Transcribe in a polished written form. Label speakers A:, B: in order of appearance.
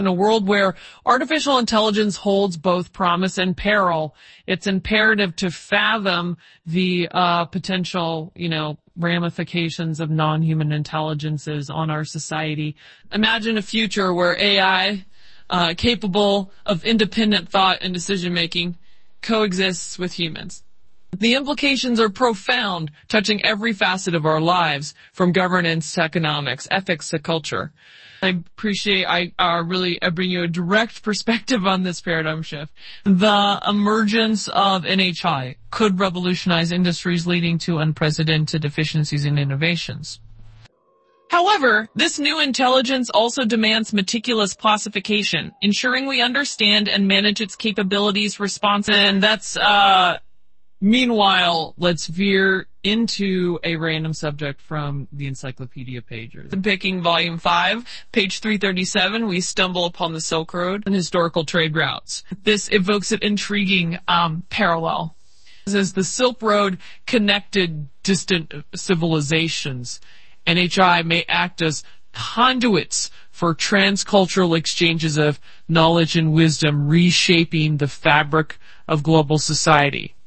A: In a world where artificial intelligence holds both promise and peril, it's imperative to fathom the potential, ramifications of non-human intelligences on our society. Imagine a future where AI, capable of independent thought and decision-making, coexists with humans. The implications are profound, touching every facet of our lives, from governance to economics, ethics to culture. I bring you a direct perspective on this paradigm shift. The emergence of NHI could revolutionize industries, leading to unprecedented efficiencies and innovations. However, this new intelligence also demands meticulous classification, ensuring we understand and manage its capabilities, responses, and that's, meanwhile, let's veer into a random subject from the encyclopedia pages. Picking volume 5, page 337, we stumble upon the Silk Road and historical trade routes. This evokes an intriguing parallel. As the Silk Road connected distant civilizations, NHI may act as conduits for transcultural exchanges of knowledge and wisdom, reshaping the fabric of global society.